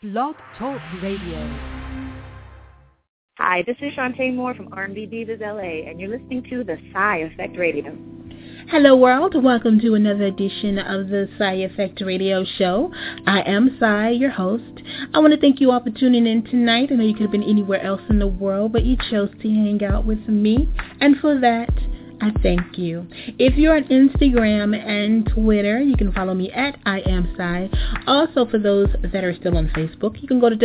Blog Talk Radio. Hi, this is Shantae Moore from R&B Divas LA, and you're listening to the Psy Effect Radio. Hello, world. Welcome to another edition of the Psy Effect Radio Show. I am Psy, your host. I want to thank you all for tuning in tonight. I know you could have been anywhere else in the world, but you chose to hang out with me, and for that, I thank you. If you're on Instagram and Twitter, you can follow me at I am Psy. Also, for those that are still on Facebook, you can go to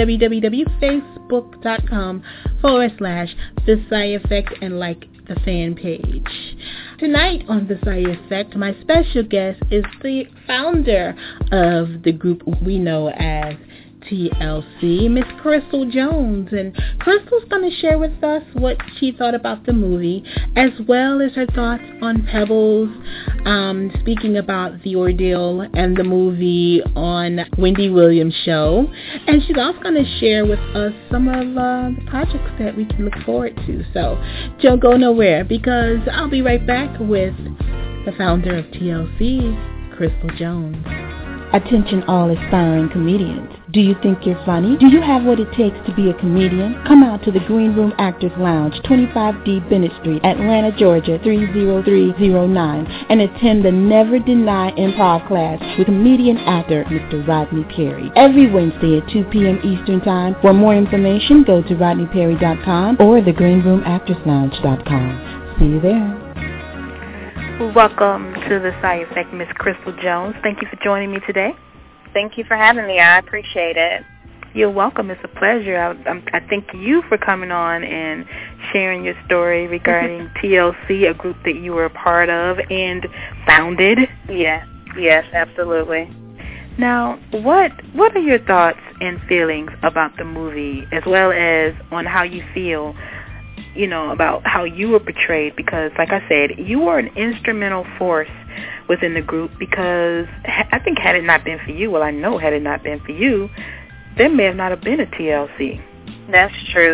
www.facebook.com/The Psy Effect and like the fan page. Tonight on The Psy Effect, my special guest is the founder of the group we know as TLC, Miss Crystal Jones, and Crystal's going to share with us what she thought about the movie, as well as her thoughts on Pebbles, speaking about the ordeal and the movie on Wendy Williams' show, and she's also going to share with us some of the projects that we can look forward to. So don't go nowhere, because I'll be right back with the founder of TLC, Crystal Jones. Attention all aspiring comedians. Do you think you're funny? Do you have what it takes to be a comedian? Come out to the Green Room Actors Lounge, 25D Bennett Street, Atlanta, Georgia, 30309, and attend the Never Deny Improv class with comedian actor Mr. Rodney Perry. Every Wednesday at 2 p.m. Eastern Time. For more information, go to rodneyperry.com or thegreenroomactorslounge.com. See you there. Welcome to the Psy Effect, Miss Crystal Jones. Thank you for joining me today. Thank you for having me. I appreciate it. You're welcome. It's a pleasure. I thank you for coming on and sharing your story regarding TLC, a group that you were a part of and founded. Yes, absolutely. Now, what are your thoughts and feelings about the movie, as well as on how you feel, about how you were portrayed? Because, like I said, you were an instrumental force within the group, because I think had it not been for you, had it not been for you, there may have not have been a TLC. That's true.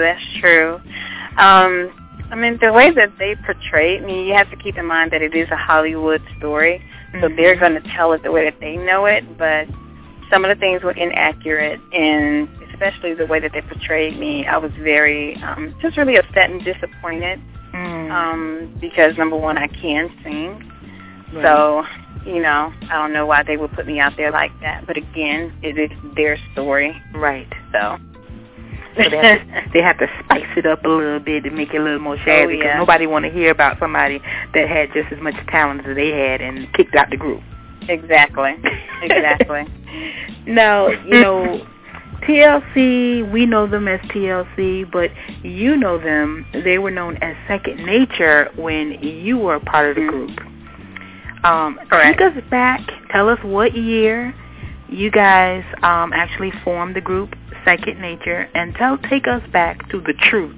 The way that they portrayed me, you have to keep in mind that it is a Hollywood story, so they're going to tell it the way that they know it, but some of the things were inaccurate, and especially the way that they portrayed me, I was very, just really upset and disappointed, because, number one, I can sing. Right. So, I don't know why they would put me out there like that. But again, it is their story. Right. So they have to spice it up a little bit to make it a little more shabby, because nobody want to hear about somebody that had just as much talent as they had and kicked out the group. Exactly. Now, TLC, we know them as TLC, but you know them, they were known as Second Nature when you were a part of the group. Take us back, tell us what year you guys actually formed the group Second Nature, and take us back to the truth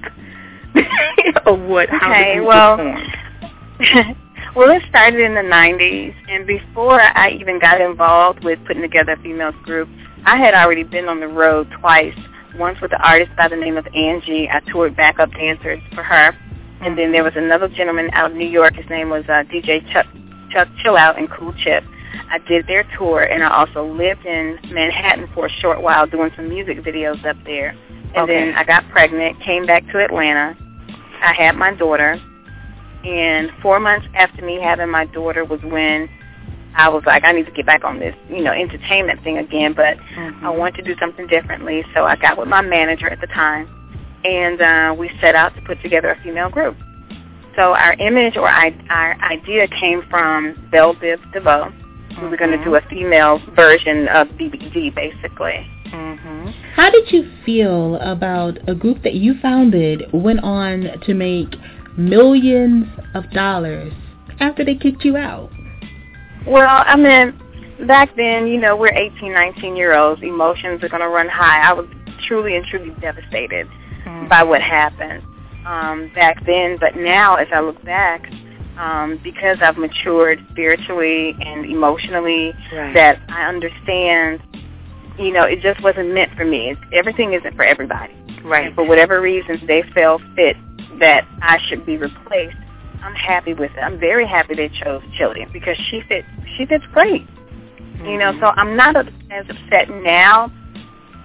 of how the group was formed. Well, it started in the 90s, and before I even got involved with putting together a females group, I had already been on the road twice, once with an artist by the name of Angie. I toured backup dancers for her, and then there was another gentleman out of New York. His name was DJ Chuck Chill Out and Cool Chip. I did their tour, and I also lived in Manhattan for a short while doing some music videos up there. And then I got pregnant, came back to Atlanta. I had my daughter, and 4 months after me having my daughter was when I was like, I need to get back on this, entertainment thing again, but I want to do something differently. So I got with my manager at the time, and we set out to put together a female group. So our image or our idea came from Belle Biv DeVoe. We were going to do a female version of BBD, basically. How did you feel about a group that you founded went on to make millions of dollars after they kicked you out? Well, back then, we're 18, 19-year-olds. Emotions are going to run high. I was truly and truly devastated by what happened back then. But now, as I look back, because I've matured spiritually and emotionally, that I understand, it just wasn't meant for me. Everything isn't for everybody. Right. And for whatever reasons they felt fit that I should be replaced, I'm happy with it. I'm very happy they chose Jillian because she fits great. So I'm not as upset now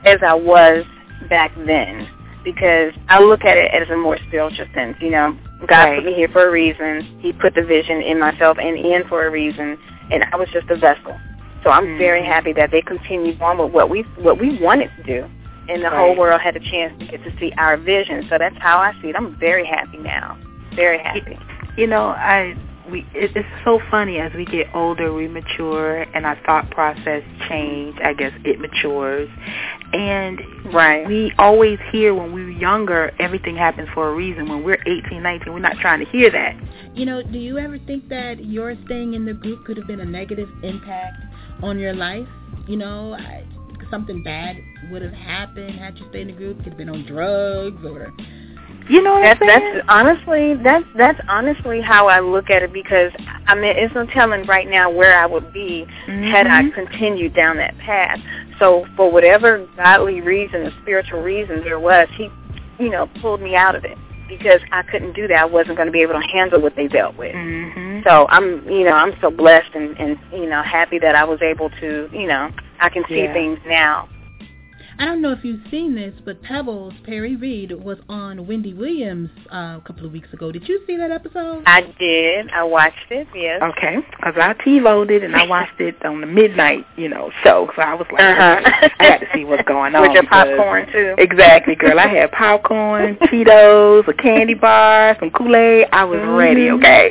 as I was back then, because I look at it as a more spiritual sense. You know, God put me here for a reason. He put the vision in myself and in for a reason, and I was just a vessel. So I'm very happy that they continued on with what we wanted to do, and the whole world had a chance to get to see our vision. So that's how I see it. I'm very happy now. Very happy. You know, it's so funny. As we get older, we mature, and our thought process change. I guess it matures. And we always hear when we were younger, everything happens for a reason. When we're 18, 19, we're not trying to hear that. You know, do you ever think that your staying in the group could have been a negative impact on your life? You know, something bad would have happened had you stayed in the group. Could have been on drugs or... You know what I'm saying? That's honestly how I look at it, because I mean, it's no telling right now where I would be had I continued down that path. So for whatever godly reason, or spiritual reason there was, he, you know, pulled me out of it, because I couldn't do that. I wasn't going to be able to handle what they dealt with. So I'm so blessed and you know, happy that I was able to, you know, I can see things now. I don't know if you've seen this, but Pebbles, Perry Reed, was on Wendy Williams a couple of weeks ago. Did you see that episode? I did. I watched it, yes. Okay, because I TiVo'd it, and I watched it on the midnight, you know, show. So I was like, I got to see what's going on. With your popcorn, too. Exactly, girl. I had popcorn, Cheetos, a candy bar, some Kool-Aid. I was ready, okay?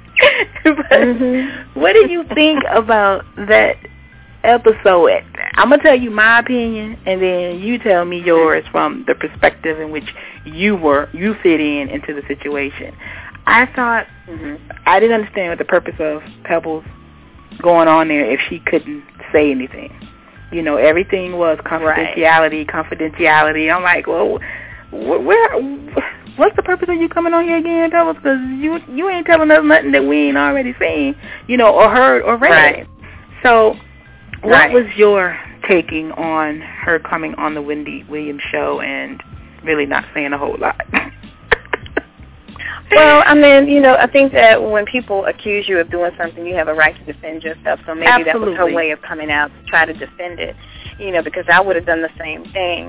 But what do you think about that episode? I'm going to tell you my opinion, and then you tell me yours from the perspective in which you fit into the situation. I thought, I didn't understand what the purpose of Pebbles going on there if she couldn't say anything. You know, everything was confidentiality. I'm like, well, what's the purpose of you coming on here again, Pebbles? Because you ain't telling us nothing that we ain't already seen, you know, or heard or read. Right. So what was your taking on her coming on the Wendy Williams show and really not saying a whole lot? Well, I mean, you know, I think that when people accuse you of doing something, you have a right to defend yourself. So maybe that was her way of coming out to try to defend it, you know, because I would have done the same thing.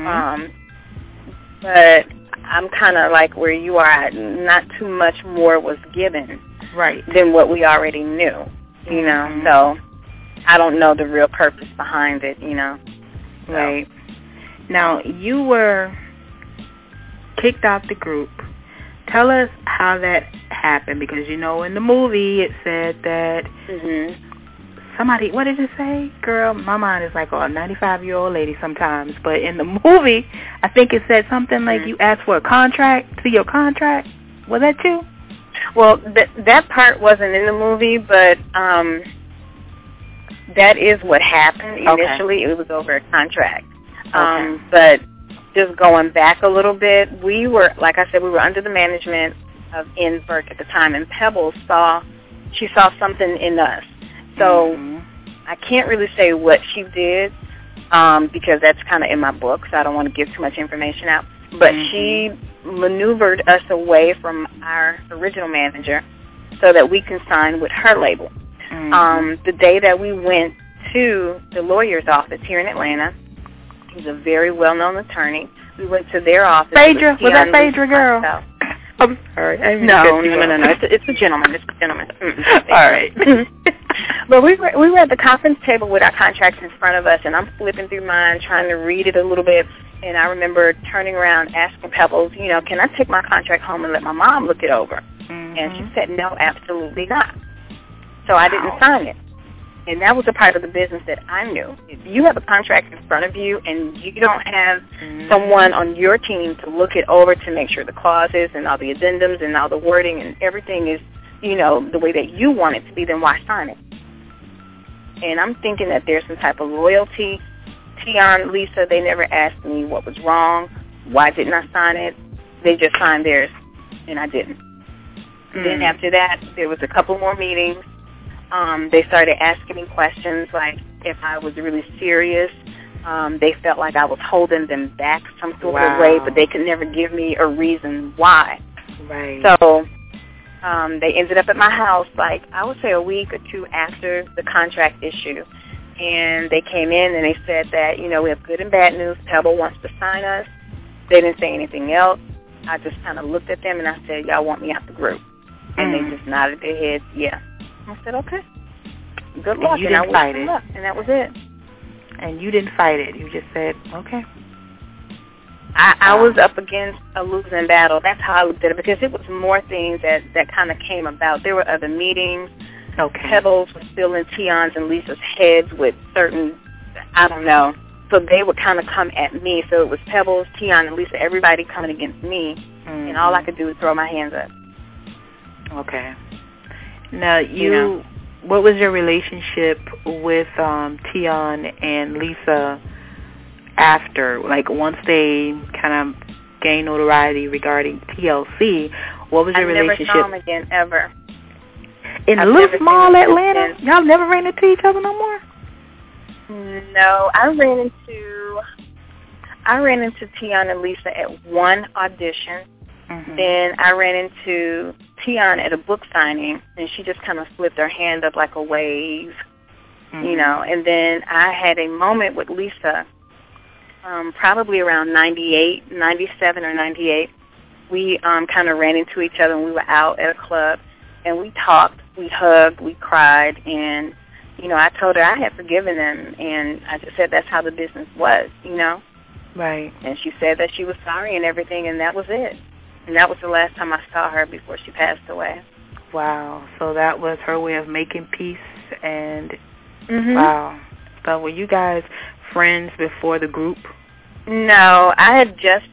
But I'm kind of like where you are. Not too much more was given than what we already knew, you know. So I don't know the real purpose behind it, you know. Right. Now, you were kicked out the group. Tell us how that happened, because, you know, in the movie it said that somebody, what did it say? Girl, my mind is like a 95-year-old lady sometimes. But in the movie, I think it said something like you asked for a contract, to your contract. Was that you? Well, that part wasn't in the movie, but that is what happened initially. It was over a contract. But just going back a little bit, we were, like I said, we were under the management of N. Burke at the time, and Pebbles saw something in us. So I can't really say what she did because that's kind of in my book, so I don't want to give too much information out. But she maneuvered us away from our original manager so that we can sign with her label. The day that we went to the lawyer's office here in Atlanta, he's a very well-known attorney. We went to their office. Phaedra? Was that Phaedra, girl? I'm sorry. No. It's a gentleman. It's a gentleman. All right. But we were at the conference table with our contracts in front of us, and I'm flipping through mine, trying to read it a little bit. And I remember turning around, asking Pebbles, you know, can I take my contract home and let my mom look it over? And she said, no, absolutely not. So I didn't sign it. And that was a part of the business that I knew. If you have a contract in front of you and you don't have someone on your team to look it over to make sure the clauses and all the addendums and all the wording and everything is, you know, the way that you want it to be, then why sign it? And I'm thinking that there's some type of loyalty. Tion, Lisa, they never asked me what was wrong. Why didn't I sign it? They just signed theirs, and I didn't. Then after that, there was a couple more meetings. They started asking me questions like if I was really serious. They felt like I was holding them back some sort of way, but they could never give me a reason why. Right. So they ended up at my house, like I would say a week or two after the contract issue. and they came in and they said that, you know, we have good and bad news. Pebble wants to sign us. They didn't say anything else. I just kind of looked at them and I said, y'all want me out the group? And they just nodded their heads, yeah. I said, okay. Good luck. And you didn't fight it. Luck, and that was it. And you didn't fight it. You just said, okay. I was up against a losing battle. That's how I looked at it, because it was more things that kind of came about. There were other meetings. Okay. Pebbles was still in Tion's and Lisa's heads with certain, I don't know. So they would kind of come at me. So it was Pebbles, Tion, and Lisa, everybody coming against me. Mm-hmm. And all I could do was throw my hands up. Okay. Now, what was your relationship with Tion and Lisa after? Like, once they kind of gained notoriety regarding TLC, what was your relationship? I never saw them again, ever. In little small Atlanta? Y'all never ran into each other no more? No, I ran into Tion and Lisa at one audition. Mm-hmm. Then I ran into Tion at a book signing, and she just kind of flipped her hand up like a wave, you know. And then I had a moment with Lisa, probably around 97 or 98. We kind of ran into each other, and we were out at a club, and we talked, we hugged, we cried, and, you know, I told her I had forgiven them, and I just said that's how the business was, you know. Right. And she said that she was sorry and everything, and that was it. And that was the last time I saw her before she passed away. Wow. So that was her way of making peace, and wow. So were you guys friends before the group? No, I just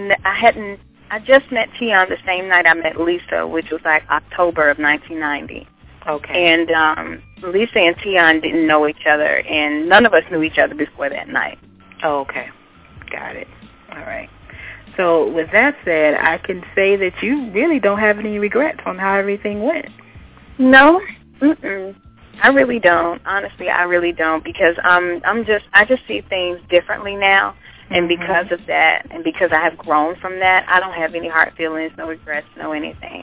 met Tion the same night I met Lisa, which was like October of 1990. Okay. And Lisa and Tion didn't know each other, and none of us knew each other before that night. Oh, okay. Got it. All right. So with that said, I can say that you really don't have any regrets on how everything went. No. I really don't. Honestly, I really don't, because I just see things differently now. And because of that, and because I have grown from that, I don't have any hard feelings, no regrets, no anything.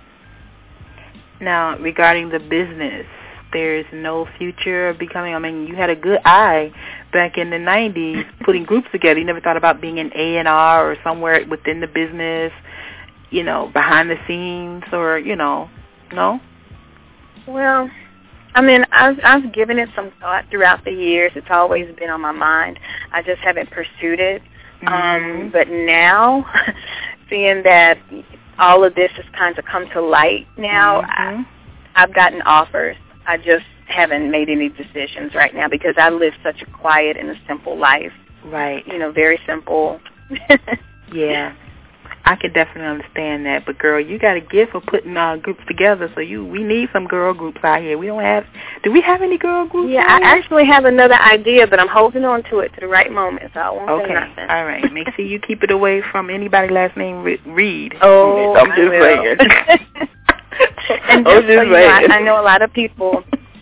Now, regarding the business, there's no future of becoming, I mean, you had a good eye back in the 90s putting groups together. You never thought about being an A&R or somewhere within the business, you know, behind the scenes, or, you know, no? Well, I mean, I've given it some thought throughout the years. It's always been on my mind. I just haven't pursued it. But now, seeing that all of this has kind of come to light now, I've gotten offers. I just haven't made any decisions right now, because I live such a quiet and a simple life. Right. You know, very simple. Yeah. I can definitely understand that. But, girl, you got a gift for putting groups together, so we need some girl groups out here. Do we have any girl groups? Yeah, I actually have another idea, but I'm holding on to it to the right moment, so I won't say nothing. All right. Make sure you keep it away from anybody last name Reed. Oh, I'm just saying. And just so you know, I know a lot of people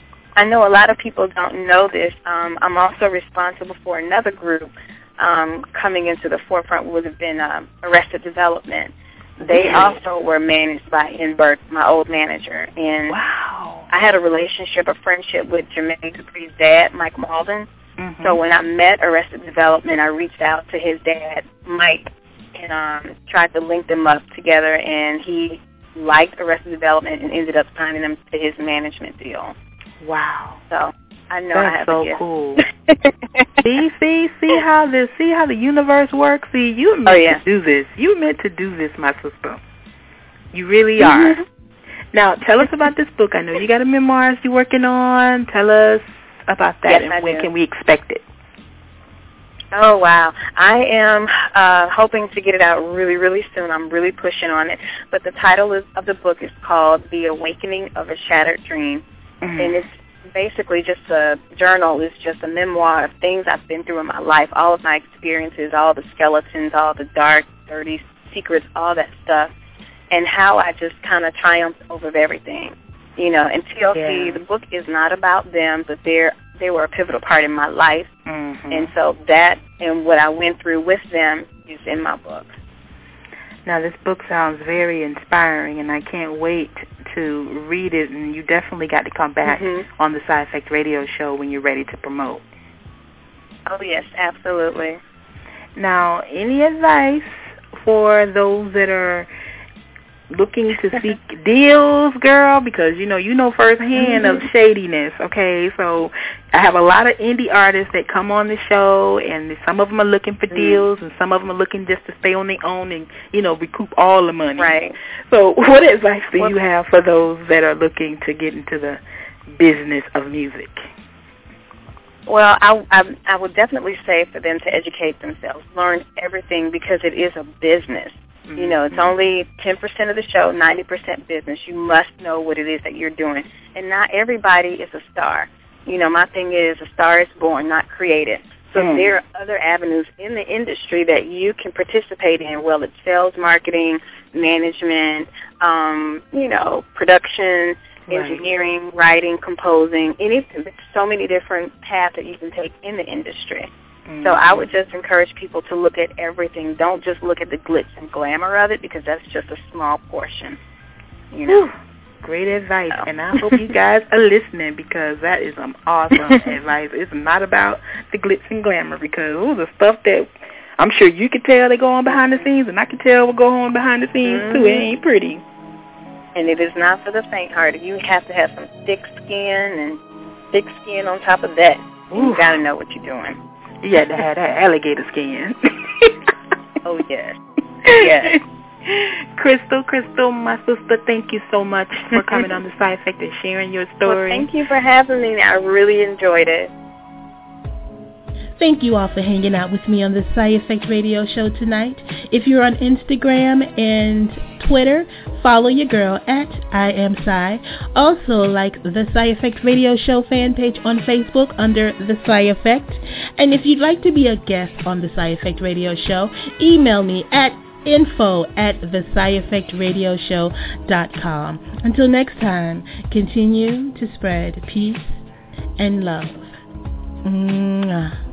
don't know this. I'm also responsible for another group coming into the forefront would have been Arrested Development. They also were managed by N. Burke, my old manager. And wow. I had a relationship, a friendship with Jermaine Dupri's dad, Mike Malden. So when I met Arrested Development, I reached out to his dad, Mike, and tried to link them up together, and he liked Arrested Development and ended up signing them to his management deal. Wow. So I know that's I have so a gift. Cool. see how the universe works. See, you meant to do this. You meant to do this, my sister. You really are. Now, tell us about this book. I know you got a memoir you're working on. Tell us about that, and when can we expect it? Oh, wow. I am hoping to get it out really, really soon. I'm really pushing on it. But the title of the book is called The Awakening of a Shattered Dream. And it's basically just a journal. It's just a memoir of things I've been through in my life, all of my experiences, all the skeletons, all the dark, dirty secrets, all that stuff, and how I just kind of triumphed over everything. You know, and TLC, the book is not about them, but they were a pivotal part in my life. And so that and what I went through with them is in my book. Now, this book sounds very inspiring, and I can't wait to read it, and you definitely got to come back on the Side Effect Radio Show when you're ready to promote. Oh, yes, absolutely. Now, any advice for those that are looking to seek deals, girl? Because, you know firsthand of shadiness, okay? So I have a lot of indie artists that come on the show, and some of them are looking for deals, and some of them are looking just to stay on their own and, recoup all the money. Right. So what advice do you have for those that are looking to get into the business of music? Well, I would definitely say for them to educate themselves, learn everything, because it is a business. It's only 10% of the show, 90% business. You must know what it is that you're doing. And not everybody is a star. My thing is a star is born, not created. So there are other avenues in the industry that you can participate in. Well, it's sales, marketing, management, production, engineering, writing, composing. So many different paths that you can take in the industry. So I would just encourage people to look at everything. Don't just look at the glitz and glamour of it, because that's just a small portion. Great advice, and I hope you guys are listening, because that is some awesome advice. It's not about the glitz and glamour, because the stuff that I'm sure you can tell they go on behind the scenes, and I can tell what go on behind the scenes too. It ain't pretty. And it is not for the faint-hearted. You have to have some thick skin, and thick skin on top of that. You got to know what you're doing. You had to have that alligator skin. Oh, yes. Yes. Crystal, my sister, thank you so much for coming on the Side Effect and sharing your story. Well, thank you for having me. I really enjoyed it. Thank you all for hanging out with me on the Side Effect Radio Show tonight. If you're on Instagram and Twitter, follow your girl at I Am Psy. Also, like the Side Effect Radio Show fan page on Facebook under the Side Effect. And if you'd like to be a guest on the Side Effect Radio Show, email me at info@thescieffectradioshow.com. Until next time, continue to spread peace and love. Mwah.